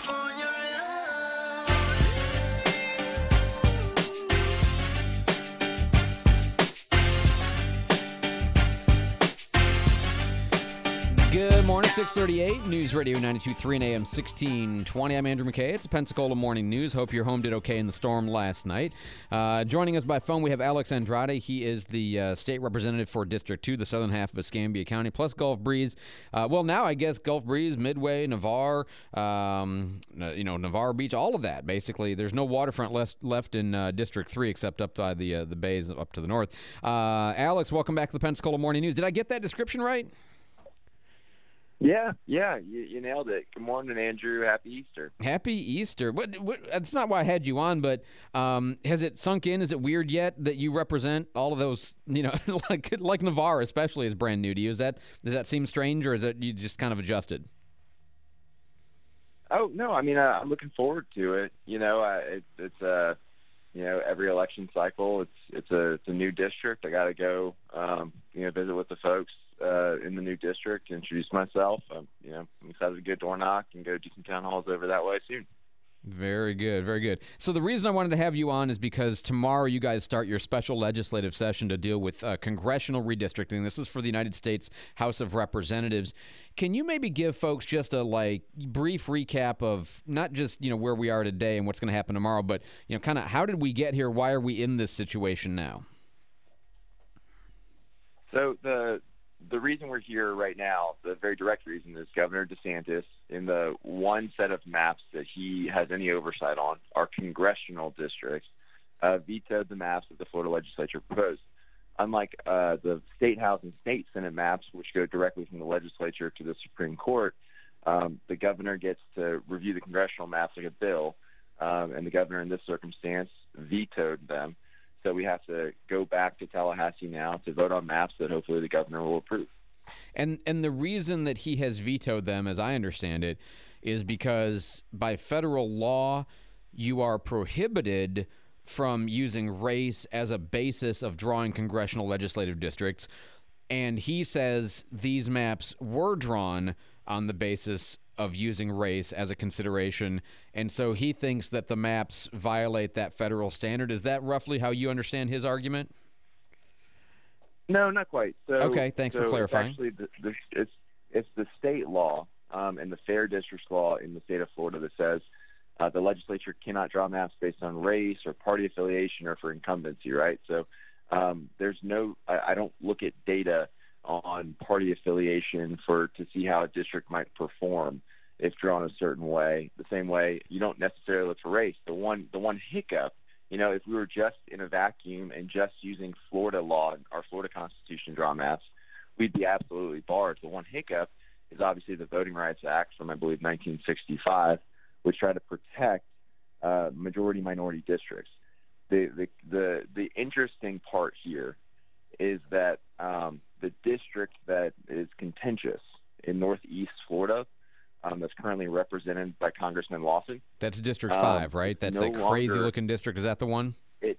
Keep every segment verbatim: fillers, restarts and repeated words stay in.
Good morning, six thirty-eight, News Radio ninety-two point three and A M sixteen twenty. I'm Andrew McKay. It's Pensacola Morning News. Hope your home did okay in the storm last night. Uh, joining us by phone, we have Alex Andrade. He is the uh, state representative for District two, the southern half of Escambia County, plus Gulf Breeze. Uh, well, now I guess Gulf Breeze, Midway, Navarre, um, you know, Navarre Beach, all of that, basically. There's no waterfront left, left in uh, District three except up by the, uh, the bays up to the north. Uh, Alex, welcome back to the Pensacola Morning News. Did I get that description right? Yeah, yeah, you, you nailed it. Good morning, Andrew. Happy Easter. Happy Easter. What, what, that's not why I had you on, but um, has it sunk in? Is it weird yet that you represent all of those, you know, like like Navarre especially is brand new to you? Is that, does that seem strange, or is it you just kind of adjusted? Oh, no, I mean, uh, I'm looking forward to it. You know, uh, it, it's, uh, you know, every election cycle, it's it's a, it's a new district. I got to go, um, you know, visit with the folks Uh, in the new district, introduce myself. Um, you know, I'm excited to get door knock and go do some town halls over that way soon. Very good, very good. So the reason I wanted to have you on is because tomorrow you guys start your special legislative session to deal with uh, congressional redistricting. This is for the United States House of Representatives. Can you maybe give folks just a like brief recap of not just, you know, where we are today and what's going to happen tomorrow, but, you know, kind of how did we get here? Why are we in this situation now? So the The reason we're here right now, the very direct reason, is Governor DeSantis, in the one set of maps that he has any oversight on, our congressional districts, uh, vetoed the maps that the Florida legislature proposed. Unlike uh, the state house and state senate maps, which go directly from the legislature to the Supreme Court, um, the governor gets to review the congressional maps like a bill, um, and the governor in this circumstance vetoed them. So we have to go back to Tallahassee now to vote on maps that hopefully the governor will approve. And and the reason that he has vetoed them, as I understand it, is because by federal law, you are prohibited from using race as a basis of drawing congressional legislative districts. And he says these maps were drawn on the basis of using race as a consideration, and so he thinks that the maps violate that federal standard. Is that roughly how you understand his argument? No, not quite. So, okay, thanks so for clarifying. It's actually, the, the, it's, it's the state law um, and the Fair Districts law in the state of Florida that says uh, the legislature cannot draw maps based on race or party affiliation or for incumbency, right? So um, there's no – I don't look at data on party affiliation for to see how a district might perform if drawn a certain way. The same way you don't necessarily look for race. The one the one hiccup, you know, if we were just in a vacuum and just using Florida law, our Florida Constitution draw maps, we'd be absolutely barred. The one hiccup is obviously the Voting Rights Act from, I believe, nineteen sixty-five, which tried to protect uh, majority-minority districts. The, the the the interesting part here is that um, the district that is contentious in Northeast Florida, um, that's currently represented by Congressman Lawson. That's District um, five, right? That's no a crazy-looking longer, district. Is that the one? It.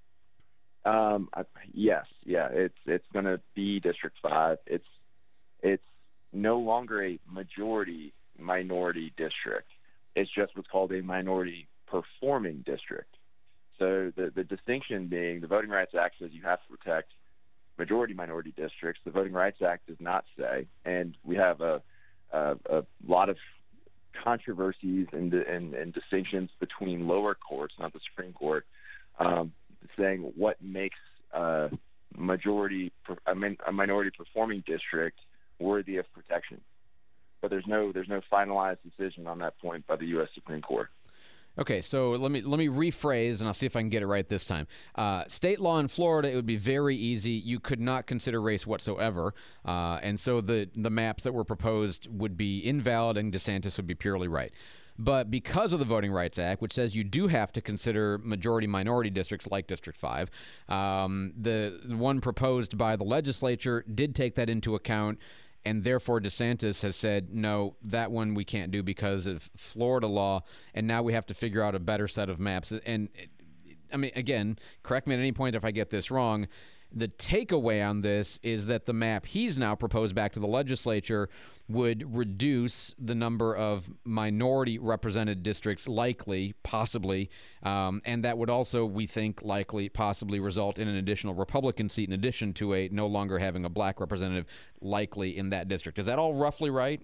Um. I, yes. Yeah. It's it's going to be District five. It's it's no longer a majority-minority district. It's just what's called a minority-performing district. So the the distinction being, the Voting Rights Act says you have to protect majority minority districts. The Voting Rights Act does not say, and we have a a, a lot of controversies and, and and distinctions between lower courts, not the Supreme Court, um, saying what makes a majority a, min, a minority performing district worthy of protection. But there's no there's no finalized decision on that point by the U S Supreme Court. Okay, so let me let me rephrase, and I'll see if I can get it right this time. Uh, state law in Florida, it would be very easy. You could not consider race whatsoever, uh, and so the the maps that were proposed would be invalid, and DeSantis would be purely right. But because of the Voting Rights Act, which says you do have to consider majority-minority districts like District five, um, the, the one proposed by the legislature did take that into account. And therefore, DeSantis has said, no, that one we can't do because of Florida law, and now we have to figure out a better set of maps. And, I mean, again, correct me at any point if I get this wrong, The takeaway on this is that the map he's now proposed back to the legislature would reduce the number of minority represented districts, likely, possibly, um, and that would also, we think, likely, possibly result in an additional Republican seat in addition to a no longer having a black representative likely in that district. Is that all roughly right?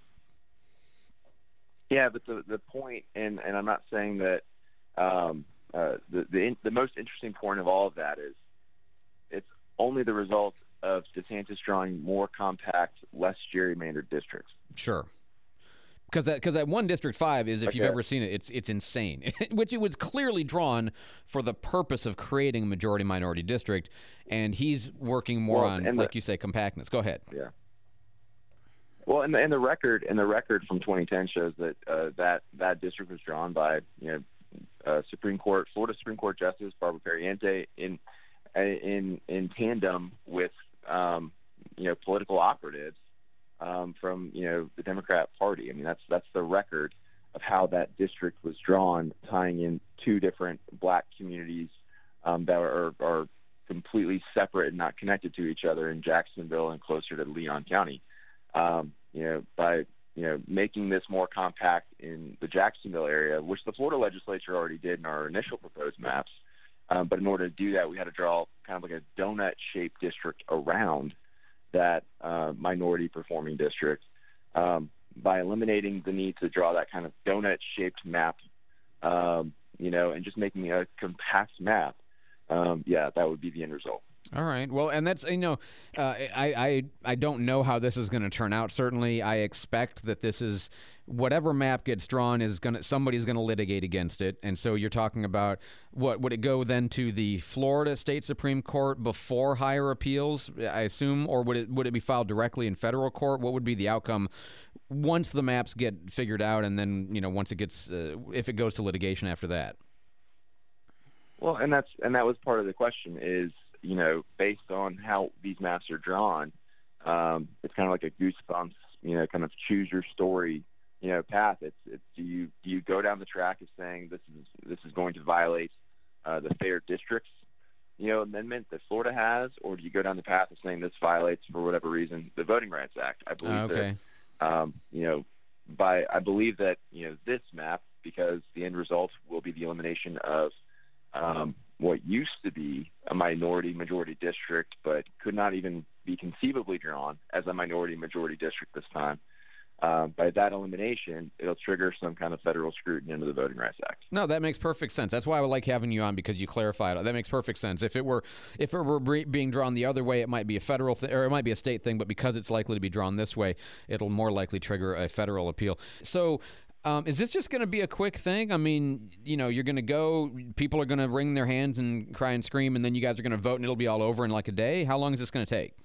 Yeah, but the the point, and, and I'm not saying that um, uh, the the the most interesting point of all of that is it's only the result of DeSantis drawing more compact, less gerrymandered districts. Sure. Because that, because that one District five is, if okay. you've ever seen it, it's it's insane, which it was clearly drawn for the purpose of creating a majority-minority district, and he's working more well, on, the, like you say, compactness. Go ahead. Yeah. Well, and the, and the record and the record from twenty ten shows that uh, that that district was drawn by you know uh, Supreme Court Florida Supreme Court Justice Barbara Perriente in in in tandem with um, you know political operatives um, from you know the Democrat Party. I mean that's that's the record of how that district was drawn, tying in two different black communities um, that are, are completely separate and not connected to each other in Jacksonville and closer to Leon County. Um, you know, by you know making this more compact in the Jacksonville area, which the Florida legislature already did in our initial proposed maps. Um, but in order to do that, we had to draw kind of like a donut-shaped district around that uh, minority-performing district. Um, by eliminating the need to draw that kind of donut-shaped map, um, you know, and just making a compact map, um, yeah, that would be the end result. All right. Well, and that's, you know, uh, I, I I don't know how this is going to turn out. Certainly, I expect that this is, whatever map gets drawn is going to, somebody's going to litigate against it. And so you're talking about, what, would it go then to the Florida State Supreme Court before higher appeals, I assume, or would it would it be filed directly in federal court? What would be the outcome once the maps get figured out, and then, you know, once it gets, uh, if it goes to litigation after that? Well, and that's and that was part of the question is, you know, based on how these maps are drawn, um, it's kind of like a Goosebumps, you know, kind of choose your story, you know, path. It's, it's do you do you go down the track of saying this is this is going to violate uh, the fair districts, you know, amendment that Florida has, or do you go down the path of saying this violates, for whatever reason, the Voting Rights Act? I believe okay. that, um, you know, by I believe that you know this map, because the end result will be the elimination of um, what used to be a minority-majority district, but could not even be conceivably drawn as a minority-majority district this time. Uh, by that elimination, it'll trigger some kind of federal scrutiny under the Voting Rights Act. No, that makes perfect sense. That's why I would like having you on, because you clarified it. That makes perfect sense. If it were, if it were being drawn the other way, it might be a federal thing, or it might be a state thing. But because it's likely to be drawn this way, it'll more likely trigger a federal appeal. So. Um, is this just going to be a quick thing? I mean, you know, you're going to go, people are going to wring their hands and cry and scream, and then you guys are going to vote, and it'll be all over in like a day? How long is this going to take?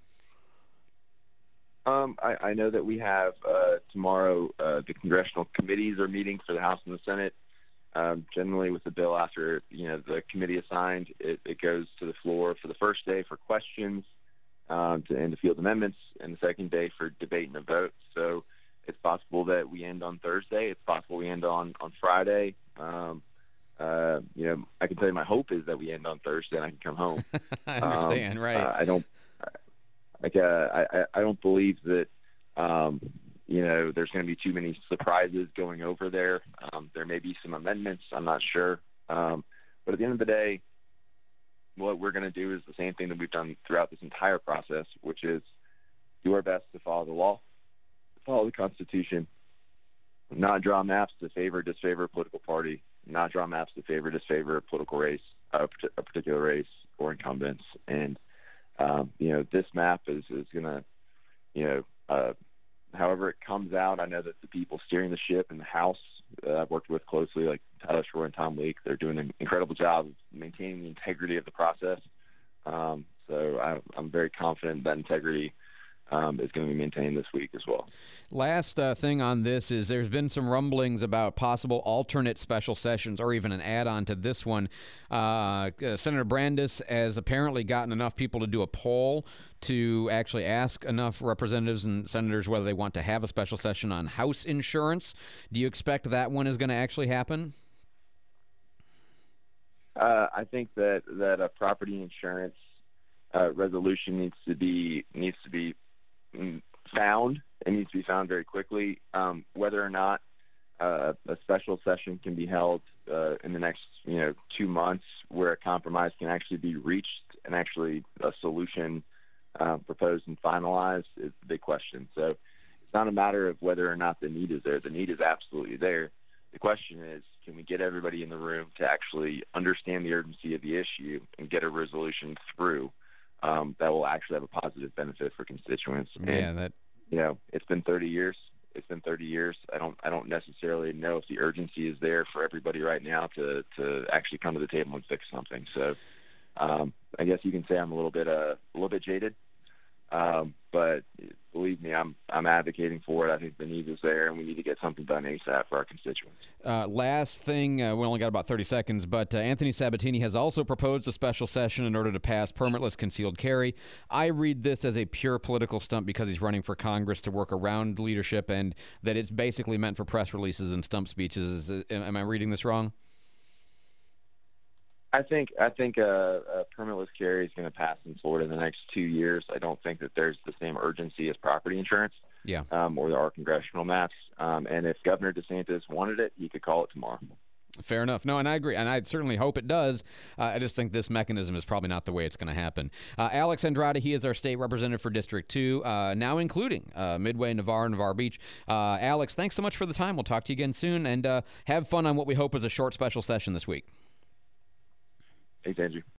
Um, I, I know that we have uh, tomorrow uh, the congressional committees are meeting for the House and the Senate. Um, generally, with the bill, after you know the committee assigned, it, it goes to the floor for the first day for questions um, to, and to field amendments, and the second day for debate and a vote. So it's possible that we end on Thursday. It's possible we end on, on Friday. Um, uh, you know, I can tell you my hope is that we end on Thursday and I can come home. I understand, um, right? Uh, I don't, like, uh, I, I don't believe that, um, you know, there's going to be too many surprises going over there. Um, there may be some amendments. I'm not sure. Um, but at the end of the day, what we're going to do is the same thing that we've done throughout this entire process, which is do our best to follow the law, follow the Constitution, not draw maps to favor or disfavor a political party, not draw maps to favor or disfavor a political race, uh, a particular race or incumbents. And, um, you know, this map is, is going to, you know, uh, however it comes out, I know that the people steering the ship in the House uh, I've worked with closely, like Tyler Shore and Tom Leak, they're doing an incredible job of maintaining the integrity of the process. Um, so I, I'm very confident that integrity Um, is going to be maintained this week as well. Last uh, thing on this is there's been some rumblings about possible alternate special sessions, or even an add-on to this one. Uh, uh, Senator Brandes has apparently gotten enough people to do a poll to actually ask enough representatives and senators whether they want to have a special session on house insurance. Do you expect that one is going to actually happen? Uh, I think that, that a property insurance uh, resolution needs to be needs to be found. It needs to be found very quickly. Um, whether or not uh, a special session can be held uh, in the next, you know, two months, where a compromise can actually be reached and actually a solution uh, proposed and finalized, is the big question. So it's not a matter of whether or not the need is there. The need is absolutely there. The question is, can we get everybody in the room to actually understand the urgency of the issue and get a resolution through um, that will actually have a positive benefit for constituents? Yeah, and, that. You know, it's been thirty years. It's been thirty years. I don't. I don't necessarily know if the urgency is there for everybody right now to to actually come to the table and fix something. So, um, I guess you can say I'm a little bit uh, a little bit jaded. Um, but believe me, I'm I'm advocating for it. I think the need is there, and we need to get something done ASAP for our constituents. Uh, last thing, uh, we only got about thirty seconds, but uh, Anthony Sabatini has also proposed a special session in order to pass permitless concealed carry. I read this as a pure political stunt because he's running for Congress to work around leadership, and that it's basically meant for press releases and stump speeches. Is, am I reading this wrong? I think I think a, a permitless carry is going to pass in Florida in the next two years. I don't think that there's the same urgency as property insurance, yeah, um, or there are congressional maps. Um, and if Governor DeSantis wanted it, he could call it tomorrow. Fair enough. No, and I agree, and I certainly hope it does. Uh, I just think this mechanism is probably not the way it's going to happen. Uh, Alex Andrade, he is our state representative for District two, uh, now including uh, Midway, Navarre, Navarre Beach. Uh, Alex, thanks so much for the time. We'll talk to you again soon, and uh, have fun on what we hope is a short special session this week. Thanks, Andrew.